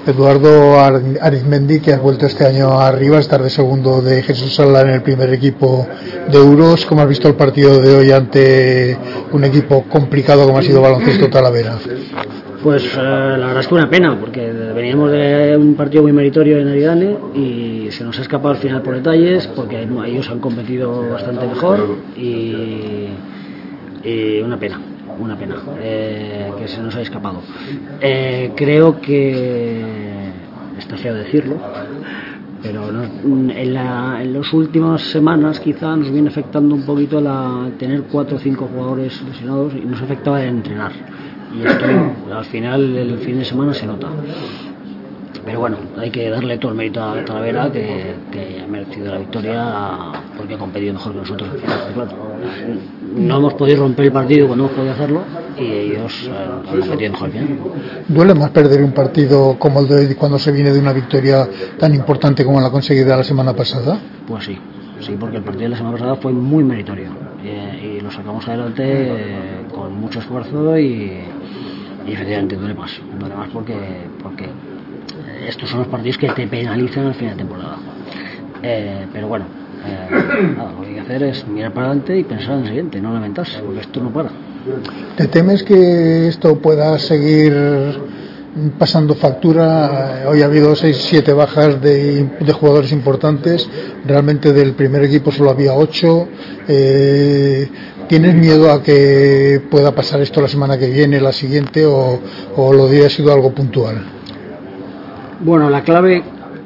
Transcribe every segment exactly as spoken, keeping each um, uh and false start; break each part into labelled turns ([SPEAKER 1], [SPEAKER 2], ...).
[SPEAKER 1] Eduardo Arizmendi, que has vuelto este año arriba, estar de segundo de Jesús Sala en el primer equipo de Euros. ¿Cómo has visto el partido de hoy ante un equipo complicado como ha sido Baloncesto Talavera?
[SPEAKER 2] Pues eh, la verdad es que una pena, porque veníamos de un partido muy meritorio en Aridane y se nos ha escapado al final por detalles, porque ellos han competido bastante mejor y, y una pena, una pena eh, que se nos haya escapado. Eh, creo que, está feo decirlo, pero no, en, la, en las últimas semanas quizá nos viene afectando un poquito la tener cuatro o cinco jugadores lesionados y nos afectaba el entrenar. Y esto al final el fin de semana se nota, pero bueno, hay que darle todo el mérito a Talavera, que, que ha merecido la victoria porque ha competido mejor que nosotros. Claro, no hemos podido romper el partido cuando hemos podido hacerlo y ellos han competido mejor que él.
[SPEAKER 1] ¿Duele más perder un partido como el de hoy cuando se viene de una victoria tan importante como la conseguida la semana pasada?
[SPEAKER 2] Pues sí, sí, porque el partido de la semana pasada fue muy meritorio eh, y lo sacamos adelante eh, con mucho esfuerzo y Y efectivamente duele más, duele más porque, porque estos son los partidos que te penalizan al final de temporada. Eh, pero bueno, eh, nada, lo que hay que hacer es mirar para adelante y pensar en el siguiente, no lamentarse, porque esto no para.
[SPEAKER 1] ¿Te temes que esto pueda seguir pasando factura? Hoy ha habido seis siete bajas de, de jugadores importantes, realmente del primer equipo solo había ocho. Eh, ¿Tienes miedo a que pueda pasar esto la semana que viene, la siguiente, o, o lo de hoy ha sido algo puntual?
[SPEAKER 2] Bueno, la clave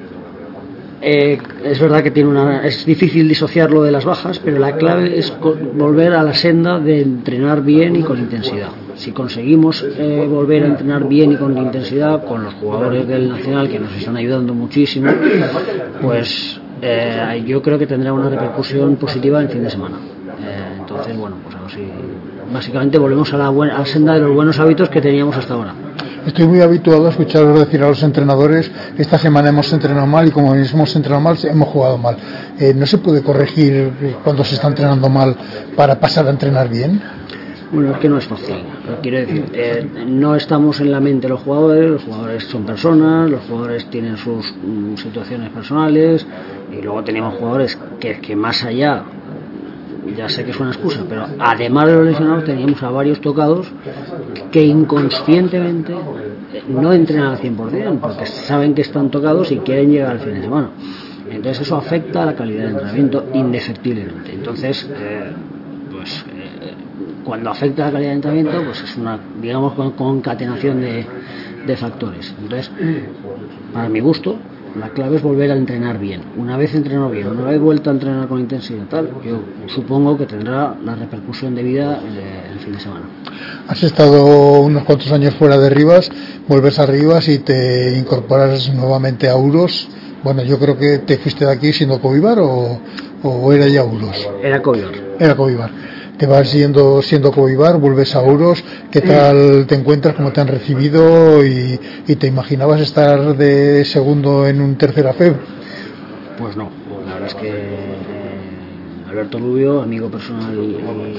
[SPEAKER 2] eh, es verdad que tiene una, es difícil disociarlo de las bajas, pero la clave es volver a la senda de entrenar bien y con intensidad. Si conseguimos eh, volver a entrenar bien y con intensidad con los jugadores del Nacional, que nos están ayudando muchísimo, pues eh, yo creo que tendrá una repercusión positiva en fin de semana. Eh, entonces, bueno, pues a ver si básicamente volvemos a la, buena, a la senda de los buenos hábitos que teníamos hasta ahora.
[SPEAKER 1] Estoy muy habituado a escucharos decir a los entrenadores: esta semana hemos entrenado mal y como hemos entrenado mal, hemos jugado mal. Eh, ¿No se puede corregir cuando se está entrenando mal para pasar a entrenar bien?
[SPEAKER 2] Bueno, es que no es fácil. Quiero decir, eh, no estamos en la mente de los jugadores, los jugadores son personas, los jugadores tienen sus mm, situaciones personales y luego tenemos jugadores que, que más allá, ya sé que es una excusa, pero además de los lesionados teníamos a varios tocados que inconscientemente no entrenan al cien por ciento porque saben que están tocados y quieren llegar al fin de semana. Entonces eso afecta a la calidad del entrenamiento indefectiblemente. Entonces, eh, pues eh, cuando afecta a la calidad del entrenamiento, pues es una, digamos, con, concatenación de, de factores. Entonces, para mi gusto, la clave es volver a entrenar bien. Una vez entrenado bien, una vez vuelto a entrenar con intensidad tal, yo supongo que tendrá la repercusión debida el, el fin de semana.
[SPEAKER 1] Has estado unos cuantos años fuera de Rivas, vuelves a Rivas y te incorporas nuevamente a Euros. Bueno, yo creo que te fuiste de aquí siendo Covivar o, o era ya Euros.
[SPEAKER 2] Era Covivar.
[SPEAKER 1] Era Covivar. Te vas yendo siendo Covivar, vuelves a Euros. ¿Qué tal te encuentras? ¿Cómo te han recibido? ¿Y, y te imaginabas estar de segundo en un tercera F E B?
[SPEAKER 2] Pues no, la verdad es que eh, Alberto Rubio, amigo personal y,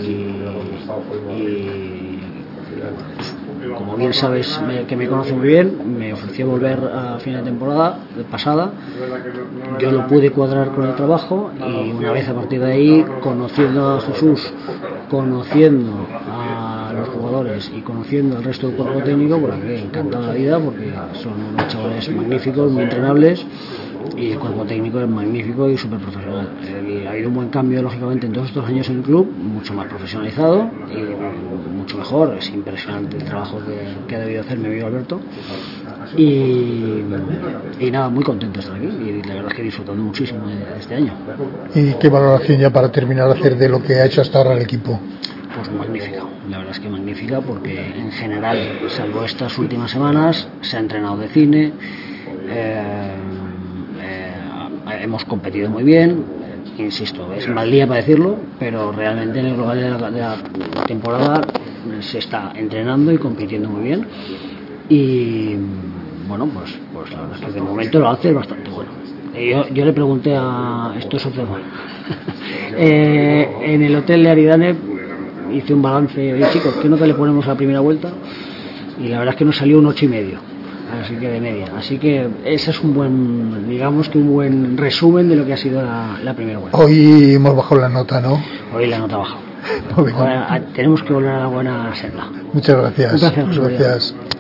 [SPEAKER 2] y, y como bien sabes, me, que me conoce muy bien, me ofreció volver a fin de temporada pasada. Yo lo pude cuadrar con el trabajo y una vez a partir de ahí, conociendo a Jesús, conociendo a los jugadores y conociendo al resto del cuerpo técnico, pues me encantado la vida porque son unos chavales magníficos, muy entrenables y el cuerpo técnico es magnífico y súper profesional. Eh, ha habido un buen cambio lógicamente en todos estos años en el club, mucho más profesionalizado y mucho mejor. Es impresionante el trabajo que, que ha debido hacer mi amigo Alberto y, y nada, muy contento de estar aquí y la verdad es que disfrutando muchísimo de, de este año.
[SPEAKER 1] ¿Y qué valoración ya para terminar de hacer de lo que ha hecho hasta ahora el equipo?
[SPEAKER 2] Pues magnífica, la verdad es que magnífica porque en general, salvo estas últimas semanas, se ha entrenado de cine, eh, eh, hemos competido muy bien, eh, insisto, es mal día para decirlo, pero realmente en el global de la, de la temporada se está entrenando y compitiendo muy bien y bueno, pues, pues la verdad es que de momento lo hace bastante bueno. Yo, yo le pregunté a estos otros eh, en el hotel de Aridane, hice un balance, oye chicos, ¿qué nota le ponemos a la primera vuelta? Y la verdad es que nos salió un ocho y medio. así que de media. Así que ese es un buen, digamos que un buen resumen de lo que ha sido la, la primera vuelta.
[SPEAKER 1] Hoy hemos bajado la nota, ¿no?
[SPEAKER 2] Hoy la nota ha bajado. Ahora, tenemos que volver a la buena senda.
[SPEAKER 1] Muchas gracias.
[SPEAKER 2] Un placer, José María.
[SPEAKER 1] Gracias.